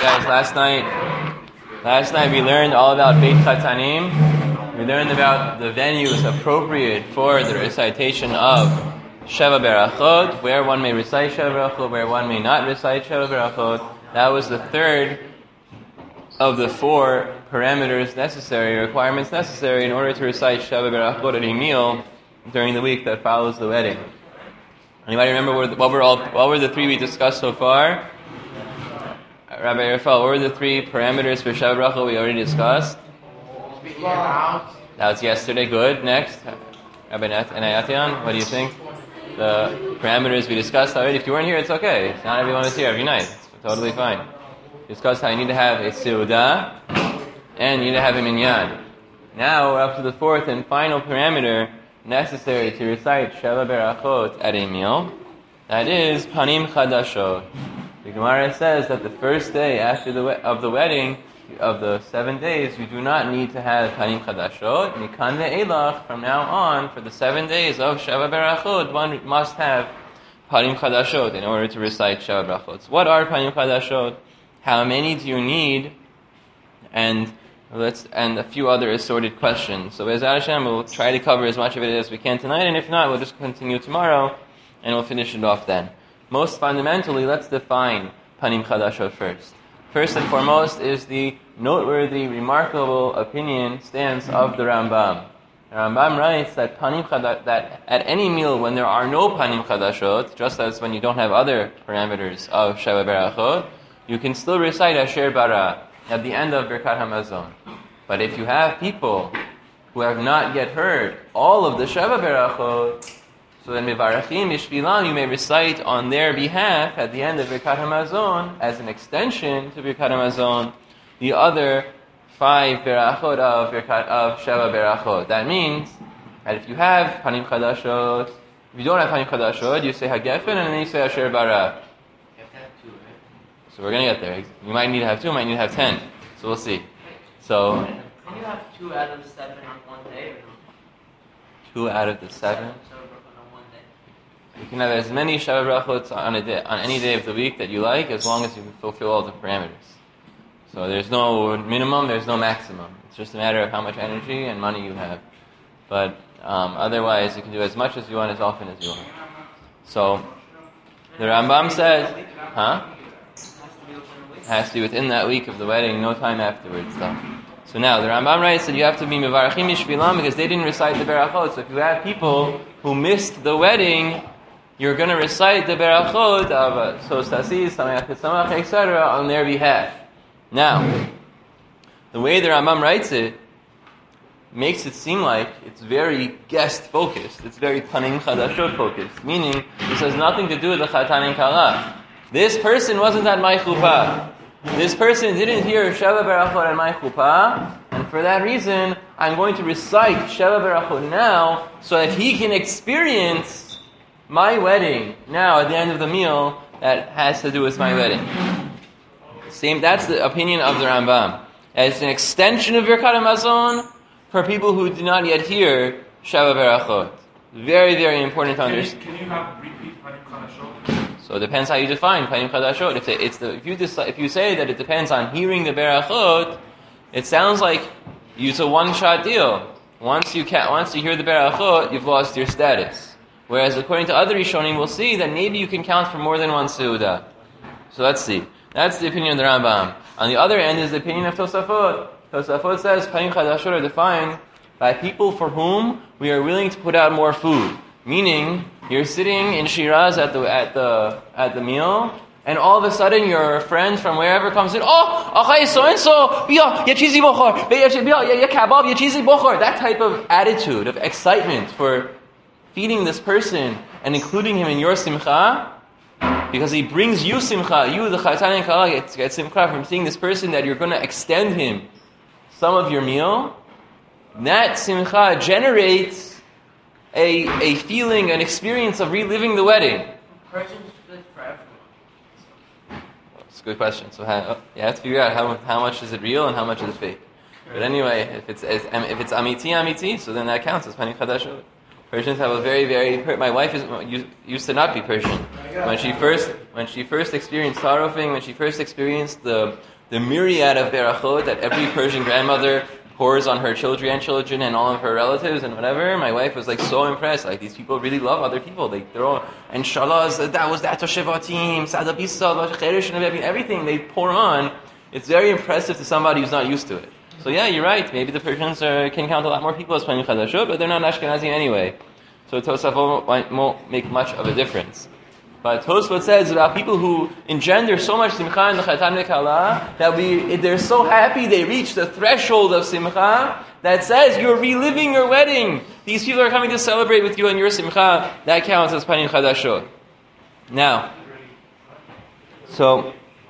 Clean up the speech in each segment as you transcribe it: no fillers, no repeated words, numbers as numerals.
Guys, last night we learned all about Beit Chatanim. We learned about the venues appropriate for the recitation of Sheva Berachot, where one may recite Sheva Berachot, where one may not recite Sheva Berachot. That was the third of the four requirements necessary in order to recite Sheva Berachot at a meal during the week that follows the wedding. Anybody remember what were the three we discussed so far? Rabbi Rafael, what were the three parameters for Sheva Berachot we already discussed? That was yesterday. Good. Next, Rabbi Nayatian, what do you think? The parameters we discussed already. If you weren't here, it's okay. Not everyone is here every night. It's totally fine. We discussed how you need to have a seudah and you need to have a minyan. Now we're up to the fourth and final parameter necessary to recite Sheva Berachot at a meal. That is panim chadashot. The Gemara says that the first day after the wedding, of the 7 days, you do not need to have panim chadashot. Mikan ve'elach, from now on, for the 7 days of Sheva Berachot, one must have panim chadashot in order to recite Sheva Berachot. So what are panim chadashot? How many do you need? And a few other assorted questions. So Be'ez Hashem, we'll try to cover as much of it as we can tonight, and if not, we'll just continue tomorrow, and we'll finish it off then. Most fundamentally, let's define panim chadashot first. First and foremost is the noteworthy, remarkable stance of the Rambam. The Rambam writes that that at any meal when there are no panim chadashot, just as when you don't have other parameters of Sheva Berachot, you can still recite Asher Bara at the end of Birkat Hamazon. But if you have people who have not yet heard all of the Sheva Berachot, so then Mevarachim Mishvilam, you may recite on their behalf at the end of Birkat Hamazon, as an extension to Birkat Hamazon, the other 5 Berachot of Sheva Berachot. That means that if you have Panim Chadashot, if you don't have Panim Chadashot, you say Hagefen and then you say Asher Bara. You have to have 2, right? So we're going to get there. You might need to have 2, you might need to have 10. So we'll see. So, can you have 2 out of the 7 on one day or no? 2 out of the 7? You can have as many Sheva Berachot on any day of the week that you like, as long as you fulfill all the parameters. So there's no minimum, there's no maximum. It's just a matter of how much energy and money you have. But otherwise, you can do as much as you want, as often as you want. So the Rambam says, It has to be within that week of the wedding, no time afterwards, though. So now, the Rambam writes that you have to be Mevarachim Mishvilam because they didn't recite the Berachot. So if you have people who missed the wedding, you're going to recite the Berachot of Sos Tasis, Sameach Tzamach, etc. on their behalf. Now, the way the Rambam writes it makes it seem like it's very guest-focused. It's very Panim Chadashot focused. Meaning, this has nothing to do with the Chatan and Kala. This person wasn't at my chuppah. This person didn't hear Sheva Berachot at my chuppah, and for that reason, I'm going to recite Sheva Berachot now, so that he can experience my wedding now at the end of the meal that has to do with my wedding. That's the opinion of the Rambam. It's an extension of Birkat Hamazon for people who do not yet hear Sheva Berachot. Very, very important to understand. Can you have repeat Panim Chadashot? So it depends how you define Panim Chadashot. If you say that it depends on hearing the Berachot, it sounds like it's a one-shot deal. Once you hear the Berachot, you've lost your status. Whereas according to other Rishonim, we'll see that maybe you can count for more than one Seudah. So let's see. That's the opinion of the Rambam. On the other end is the opinion of Tosafot. Tosafot says Panim Chadashot are defined by people for whom we are willing to put out more food. Meaning, you're sitting in Shiraz at the meal, and all of a sudden your friend from wherever comes in, Achay so-and-so, ye cheesy bochor, ye kebab, ye cheesy bochor. That type of attitude, of excitement for feeding this person and including him in your simcha, because he brings you simcha, you the chatan and kala get simcha from seeing this person that you're going to extend him some of your meal. That simcha generates a feeling, an experience of reliving the wedding. Person is good for everyone. That's a good question. So you have to figure out how much is it real and how much is it fake. But anyway, if it's amiti, so then that counts as panim chadashot. Persians have a very, very... My wife used to not be Persian. When she first experienced tarofing, when she first experienced the the myriad of berachot that every Persian grandmother pours on her grandchildren and all of her relatives and whatever. My wife was like so impressed. Like, these people really love other people. They throw and shalas, that was that Toshevatim, Sadabisa, Cherish, and everything they pour on. It's very impressive to somebody who's not used to it. So yeah, you're right. Maybe the Persians can count a lot more people as Panim Chadashot, but they're not Ashkenazim anyway. So Tosafot won't make much of a difference. But Tosfot says about people who engender so much simcha in the Chatan V'Kala that they're so happy they reach the threshold of simcha that says you're reliving your wedding. These people are coming to celebrate with you and your simcha. That counts as Panim Chadashot. Now, so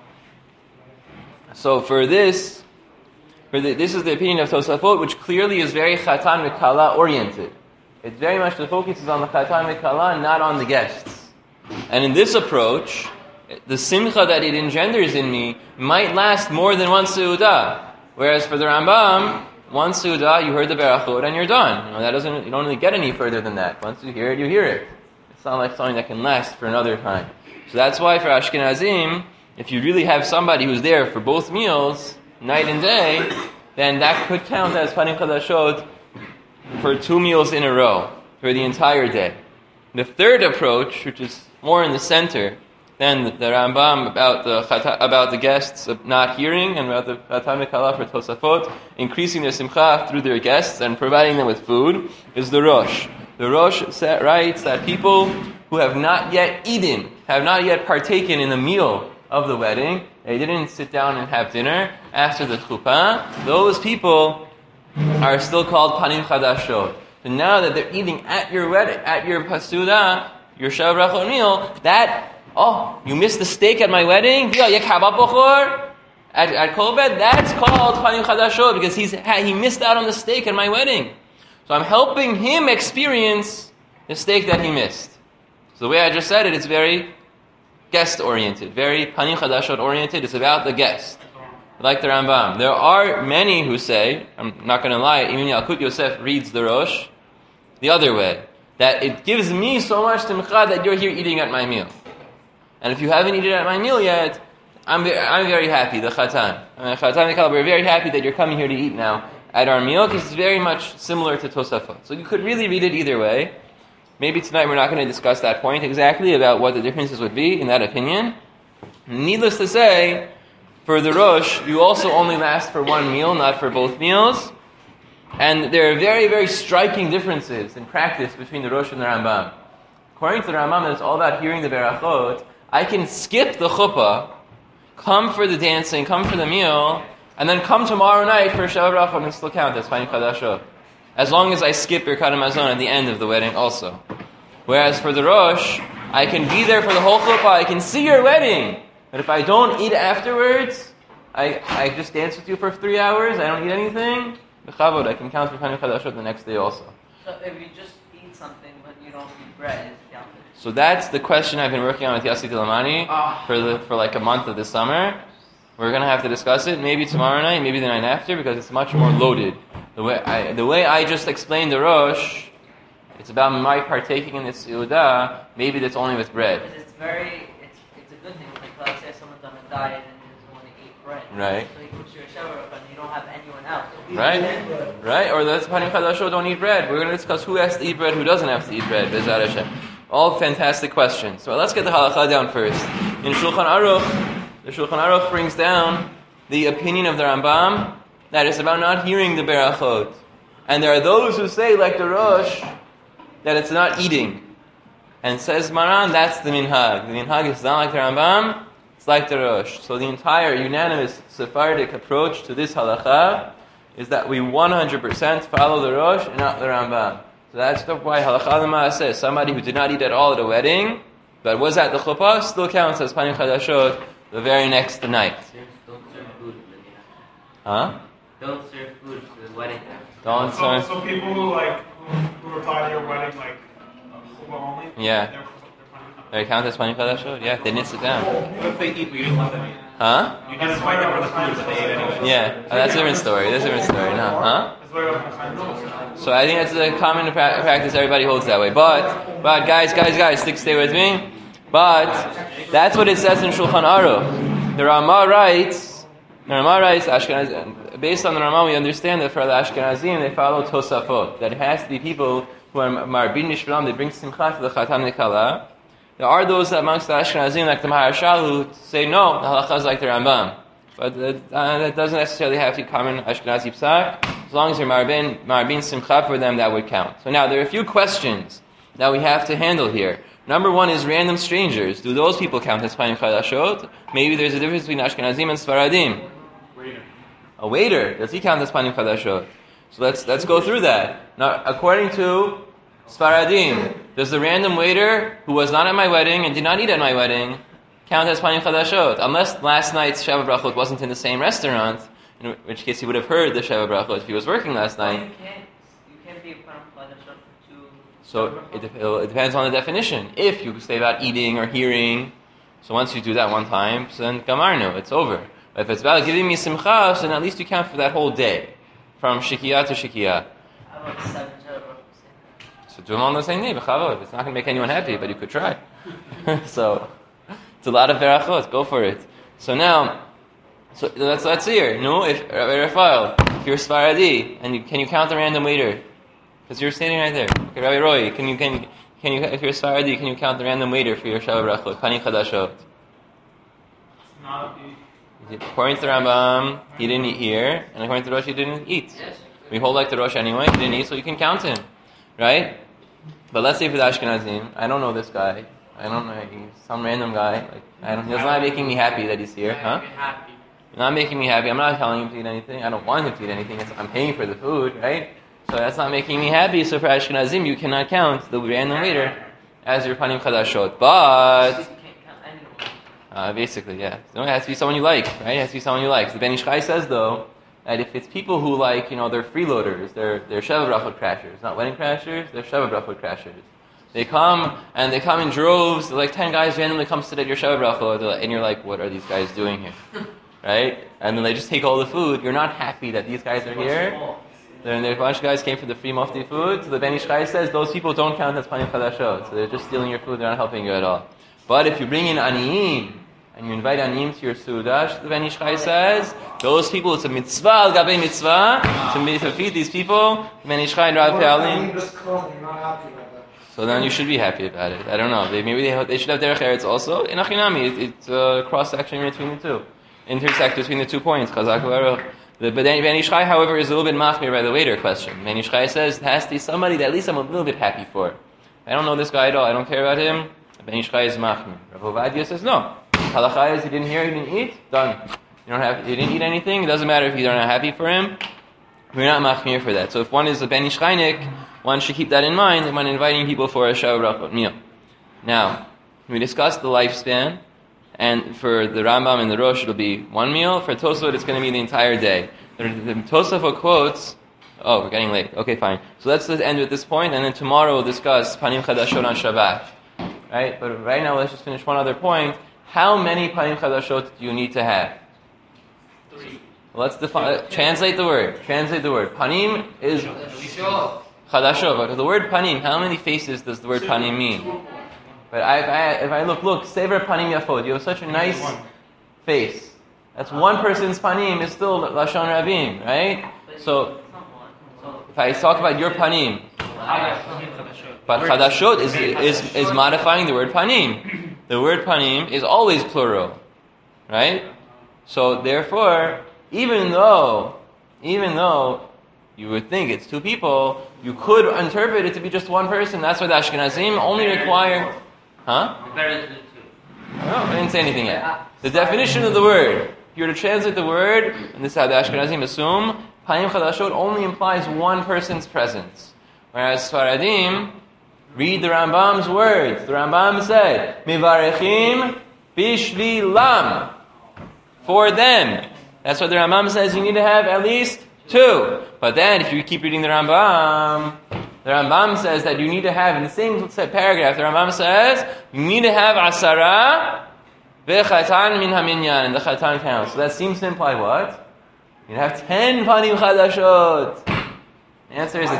for this is the opinion of Tosafot, which clearly is very Chatan V'Kala oriented. It's very much the focus is on the Chatan V'Kala, not on the guests. And in this approach, the simcha that it engenders in me might last more than one seudah. Whereas for the Rambam, one seudah, you heard the berachot and you're done. You don't really get any further than that. Once you hear it, you hear it. It's not like something that can last for another time. So that's why for Ashkenazim, if you really have somebody who's there for both meals, night and day, then that could count as Panim Chadashot for 2 meals in a row, for the entire day. The third approach, which is more in the center than the Rambam about the guests not hearing, and about the Chatan V'Kala for Tosafot, increasing their simcha through their guests and providing them with food, is the Rosh. The Rosh writes that people who have not yet eaten, have not yet partaken in the meal of the wedding, they didn't sit down and have dinner after the chuppah, those people are still called Panim Chadashot. So now that they're eating at your wedding, at your pasuda, your Shav Brachot meal, you missed the steak at my wedding? At Kolbet, that's called Panim Chadashot because he missed out on the steak at my wedding. So I'm helping him experience the steak that he missed. So the way I just said it, it's very guest-oriented, very Panim Chadashot oriented. It's about the guest. Like the Rambam. There are many who say, I'm not going to lie, even Yalkut Yosef reads the Rosh the other way, that it gives me so much simcha that you're here eating at my meal. And if you haven't eaten at my meal yet, I'm very happy, the Chatan. We're very happy that you're coming here to eat now at our meal, because it's very much similar to Tosafot. So you could really read it either way. Maybe tonight we're not going to discuss that point exactly about what the differences would be in that opinion. Needless to say, for the Rosh, you also only last for one meal, not for both meals. And there are very, very striking differences in practice between the Rosh and the Rambam. According to the Rambam, it's all about hearing the berachot. I can skip the chuppah, come for the dancing, come for the meal, and then come tomorrow night for Shav Brachot and still count as Panim Chadashot. As long as I skip Birkat Hamazon at the end of the wedding also. Whereas for the Rosh, I can be there for the whole chuppah, I can see your wedding. But if I don't eat afterwards, I just dance with you for 3 hours, I don't eat anything, I can count for Panim Chadashot the next day also. So if you just eat something but you don't eat bread, it's counted? So that's the question I've been working on with Yossi Tilamani for like a month of this summer. We're going to have to discuss it maybe tomorrow night, maybe the night after, because it's much more loaded. The way I just explained the Rosh, it's about my partaking in this Seudah, maybe that's only with bread. Because it's a good thing. Like, let's say someone's on a diet and he doesn't want to eat bread. Right. So he goes to your shower and you don't have anyone else. Right? Or that's Panim Chadashot, don't eat bread. We're going to discuss who has to eat bread, who doesn't have to eat bread. B'ezrat Hashem. All fantastic questions. So let's get the halakha down first. In Shulchan Aruch, the Shulchan Aruch brings down the opinion of the Rambam that it's about not hearing the berachot. And there are those who say, like the Rosh, that it's not eating. And says Maran, that's the minhag. The minhag is not like the Rambam, it's like the Rosh. So the entire unanimous Sephardic approach to this halakha is that we 100% follow the Rosh and not the Rambam. So that's why halakha l'ma says somebody who did not eat at all at a wedding, but was at the chuppah, still counts as Panim Chadashot the very next night. Don't serve food. Huh? Don't serve food for the wedding. So people who reply to your wedding like chuppah only. Yeah. They count as Panim Chadashot? Yeah, they didn't sit down. What if they eat but you didn't let them eat? Huh? You didn't invite them for the food, but they ate anyway. Yeah, that's a different story. No, huh? So I think that's a common practice. Everybody holds that way. But guys, stay with me. But that's what it says in Shulchan Aruch. The Rama writes The Rama writes, based on the Rama, we understand that for the Ashkenazim, they follow Tosafot, that it has to be people who are Marbin Nishbalam, they bring Simcha to the Chatan Nikala. There are those amongst the Ashkenazim, like the Maharshal, who say, no, the halacha is like the Rambam. But that doesn't necessarily have to be common Ashkenazi Psak. As long as you're Marbin Simcha for them, that would count. So now, there are a few questions that we have to handle here. Number one is random strangers. Do those people count as Panim Chadashot? Maybe there's a difference between Ashkenazim and Sfaradim. A waiter, does he count as Panim Chadashot? So let's go through that. Now, according to Sfaradim, does the random waiter who was not at my wedding and did not eat at my wedding count as Panim Chadashot? Unless last night's Sheva Brachot wasn't in the same restaurant, in which case he would have heard the Sheva Brachot if he was working last night. You can't be a Panim Chadashot for two. So it depends on the definition. If you say about eating or hearing, so once you do that one time, so then Gamarnu, it's over. But if it's about giving me simcha, so then at least you count for that whole day, from shikiyah to shikiyah. How about 7 Sheva Brachot? So do them all on the same day, b'chavod. It's not going to make anyone happy, but you could try. So it's a lot of berachot. Go for it. So now, so let's see here. No, if Rafael, if you're Sfaradi, and can you count the random waiter? Because you're standing right there. Okay, Rabbi Roy, can you if you're Sfaradi, can you count the random waiter for your Sheva Brachot? Panim Chadashot. According to the Rambam, he didn't eat here, and according to the Rosh, he didn't eat. Yes. We hold like the Rosh anyway, he didn't eat, so you can count him. Right? But let's say for the Ashkenazim, I don't know this guy. I don't know, he's some random guy. He's not making me happy that he's here. Huh? You're not making me happy. I'm not telling him to eat anything. I don't want him to eat anything. I'm paying for the food, right? So that's not making me happy. So for Ashkenazim, you cannot count the random waiter as your Panim Chadashot. But basically, yeah. So it has to be someone you like, right? It has to be someone you like. So the Ben Ish Chai says, though, that if it's people who like, they're freeloaders, they're Sheva Brachot crashers, not wedding crashers, they're Sheva Brachot crashers. They come in droves, like 10 guys randomly come sit at your Sheva Brachot, and you're like, what are these guys doing here? Right? And then they just take all the food. You're not happy that these guys are here. Then a bunch of guys came for the free mufti food. So the Ben Ish Chai says, those people don't count as Panim Chadashot. So they're just stealing your food, they're not helping you at all. But if you bring in Aniyim, and you invite Aniyim to your Sudash, the Ben Ish Chai says, those people, it's a mitzvah, al-gabei mitzvah, to feed these people. The Ben Ish Chai and Rav Pe'alim. So then you should be happy about it. I don't know. Maybe they should have Derech Eretz also. In Achinami, it's a cross-section between the two. Intersect between the 2 points. Chazak v'aruch. The Ben Ish Chai, however, is a little bit machmir by the waiter question. Ben Ish Chai says it has to be somebody that at least I'm a little bit happy for. I don't know this guy at all. I don't care about him. Ben Ish Chai is machmir. Rav Ovadia says no. Halacha is he didn't hear, he didn't eat. Done. He didn't eat anything. It doesn't matter if you're not happy for him. We're not machmir for that. So if one is a Ben Ish Chainik, one should keep that in mind when inviting people for a Sheva Brachot meal. Now, we discussed the lifespan, and for the Rambam and the Rosh, it'll be 1 meal. For Tosafot, it's going to be the entire day. The Tosafot quotes, we're getting late. Okay, fine. So let's end with this point, and then tomorrow we'll discuss Panim Chadashot on Shabbat. Right? But right now, let's just finish one other point. How many Panim Chadashot do you need to have? 3. Let's translate the word. Panim is Chadashot. But the word Panim, how many faces does the word Panim mean? But if I look, Sever Panim Yafod, you have such a nice face. That's one person's Panim, is still Lashon Rabim, right? So, if I talk about your Panim, but Chadashot is modifying the word Panim. The word Panim is always plural, right? So therefore, even though you would think it's 2 people, you could interpret it to be just 1 person. That's why the Ashkenazim only require... Huh? Better than 2. No, I didn't say anything yet. The definition of the word, if you were to translate the word, and this is how the Ashkenazim assume, Panim Chadashot only implies 1 person's presence. Whereas Sfaradim, read the Rambam's words. The Rambam said, Mivarechim bishvilam. For them. That's what the Rambam says, you need to have at least 2. But then, if you keep reading the Rambam says that you need to have, in the same paragraph, the Rambam says, you need to have asara v'chatan min haminyan, and the chatan counts. So that seems to imply what? You have 10 panim chadashot. The answer is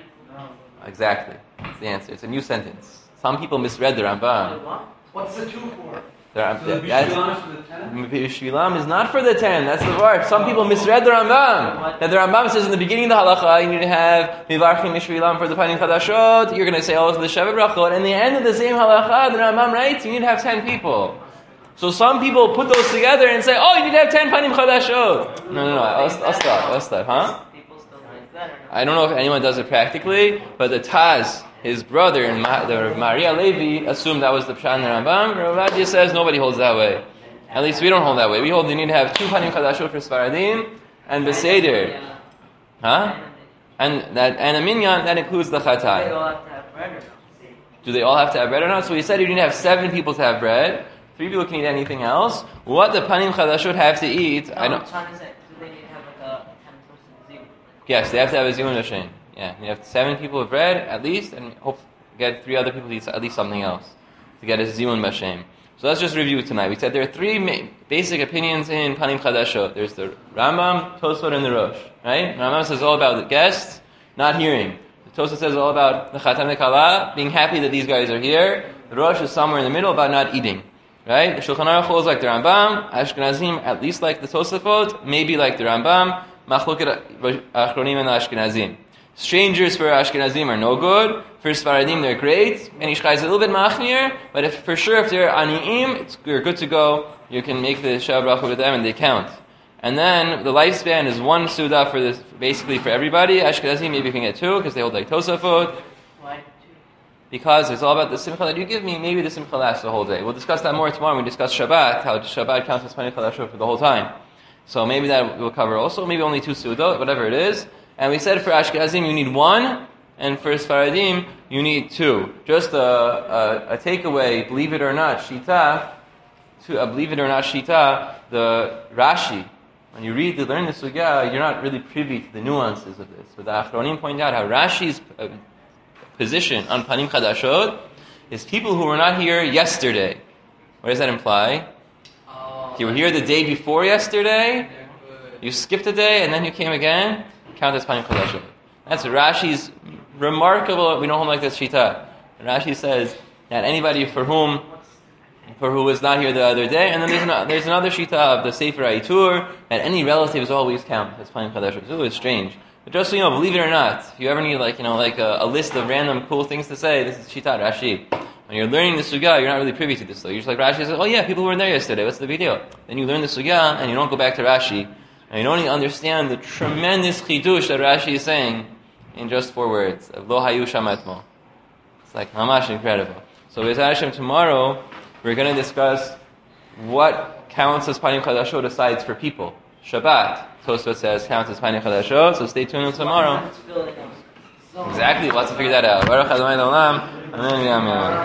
exactly. That's the answer. It's a new sentence. Some people misread the Rambam. What's the 2 for? Shvilam is not for the 10. That's the part. Some people misread the Rambam. That the Rambam says in the beginning of the halacha, you need to have Mivarchim Shvilam for the Panim Chadashot. You're going to say also the Sheva Brachot. And the end of the same halacha, the Rambam writes, you need to have 10 people. So some people put those together and say, oh, you need to have 10 Panim Chadashot. No. I'll start. Huh? People still like that or no? I don't know if anyone does it practically, but the Taz, his brother, and the Maria Levi, assumed that was the Pshat in the Rambam. Rav Ovadia says nobody holds that way. At least we don't hold that way. We hold you need to have 2 Panim Chadashot for Sfaradim, and Beseder. Huh? And a minyan, that includes the Do they Chatai. all have to have bread or no? Do they all have to have bread or not? So we said you need to have 7 people to have bread. 3 people can eat anything else. What the Panim Chadashot have to eat, No, I don't... I'm trying to say, do they need to have like a kind of toasted zebra? Yes, they have to have a zimun Hashem. Yeah, you have 7 people with bread at least, and hope get 3 other people to eat at least something else to get a zimun Hashem. So let's just review tonight. We said there are 3 basic opinions in Panim Chadashot. There's the Rambam, Tosfot, and the Rosh. Right? Rambam says all about the guests not hearing. The Tosfot says all about the Chatan Nekala being happy that these guys are here. The Rosh is somewhere in the middle about not eating. Right? The Shulchan Aruch holds like the Rambam, Ashkenazim at least like the Tosafot, maybe like the Rambam, Machloket Achronim and Ashkenazim. Strangers for Ashkenazim are no good. For Sfaradim they're great. And Ishchai is a little bit machmir, but if they're ani'im, you're good to go. You can make the Sheva Bracha with them and they count. And then the lifespan is 1 Suda for this, basically for everybody. Ashkenazim maybe you can get 2 because they hold like Tosafot. Why 2? Because it's all about the simcha that you give me. Maybe the simcha lasts the whole day. We'll discuss that more tomorrow when we discuss Shabbat, how Shabbat counts as Panim Chadashot for the whole time. So maybe that we'll cover also. Maybe only 2 Sudot, whatever it is. And we said for Ashkenazim you need 1, and for Sfaradim you need 2. Just a takeaway, believe it or not, Shita, the Rashi, when you learn the Sugya, you're not really privy to the nuances of this. But the Achronim point out how Rashi's position on Panim Chadashot is people who were not here yesterday. What does that imply? If you were here the day before yesterday, you skipped a day and then you came again, count as Panim Chadashot. That's Rashi's remarkable, we don't hold like this Shita. Rashi says that anybody for who was not here the other day, and then there's another Shita of the Sefer HaItur, that any relatives always count as Panim Chadashot. So it's strange. But just so you know, believe it or not, if you ever need a list of random cool things to say, this is Shita Rashi. When you're learning the Sugya, you're not really privy to this though. You're just like Rashi says, oh yeah, people were there yesterday, what's the big deal? Then you learn the Sugya, and you don't go back to Rashi, and you don't even understand the tremendous chidush that Rashi is saying in just 4 words. Lo hayu sham etmol. It's like mamash incredible. So with Hashem tomorrow, we're going to discuss what counts as Panim Chadashot aside for people. Shabbat, Tosfot says, counts as Panim Chadashot, so stay tuned until tomorrow. Exactly, we'll have to figure that out. Baruch Adonai L'olam. Amen.